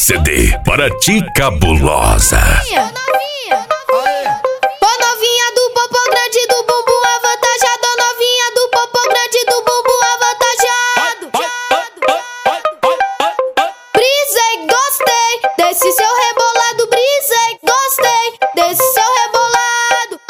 CD para ti, cabulosa. Ô novinha do popô grande do bumbum avantajado, ô novinha do popô grande do bumbum avantajado. Brisei, gostei desse seu rebolado, brisei, gostei desse seu rebolado.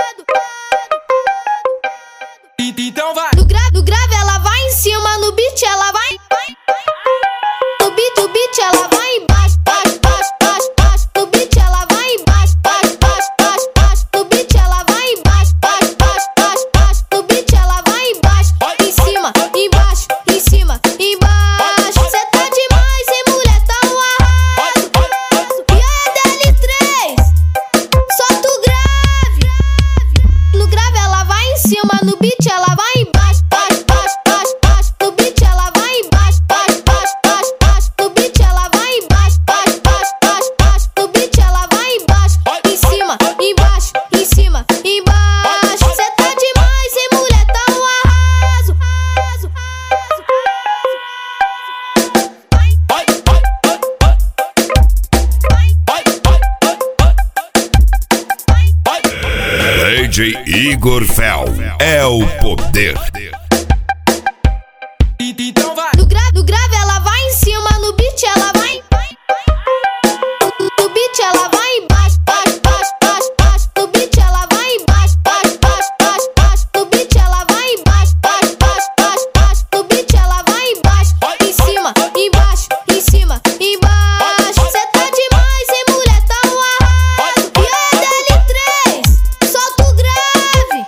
Então vai. No grave ela vai em cima, no beat ela vai. No beat ela vai embaixo, baixo, baixo, baixo, baixo. No beat ela vai embaixo, baixo, baixo, baixo, baixo. No beat ela vai embaixo, baixo, baixo, baixo, baixo. No beat ela vai embaixo, em cima, embaixo, em cima, embaixo. Cê tá demais, hein, mulher, tá um arraso. E a DL3, solta o grave. No grave ela vai em cima, no beat ela vai embaixo, baixo, baixo, baixo, baixo. No beat ela vai embaixo, baixo, baixo, baixo, baixo. No beat ela vai embaixo, baixo, baixo, baixo, baixo. No beat ela vai embaixo, em cima, embaixo, em cima, embaixo. Cê tá demais, hein, mulher, tá um arraso. DJ Igor Fel é o poder. Então vai. No grave ela vai em cima, no beat ela vai. No beat ela vai embaixo, baixo, baixo, baixo, baixo. No beat ela vai embaixo, baixo, baixo, baixo, baixo. No beat ela vai embaixo, baixo, baixo, baixo, baixo. No beat ela vai embaixo, em cima, embaixo, em cima, embaixo. Cê tá demais, hein, mulher, tá um arraso. E a DL3, solta o grave.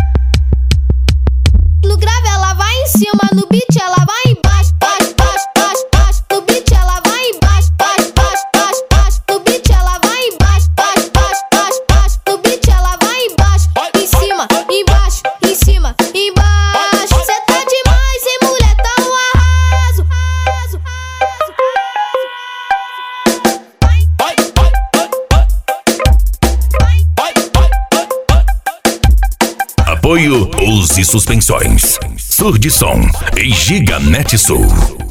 No grave ela vai em cima, no beat ela vai embaixo, baixo, baixo, baixo, baixo. No beat ela vai embaixo, baixo, baixo, baixo, baixo. No beat ela vai embaixo, baixo, baixo, baixo, baixo. No beat ela vai embaixo, em cima, embaixo, em cima, embaixo. Cê tá demais, hein, mulher, tá um arraso. Apoio Use Suspensões, Surdição e Giganet Sul.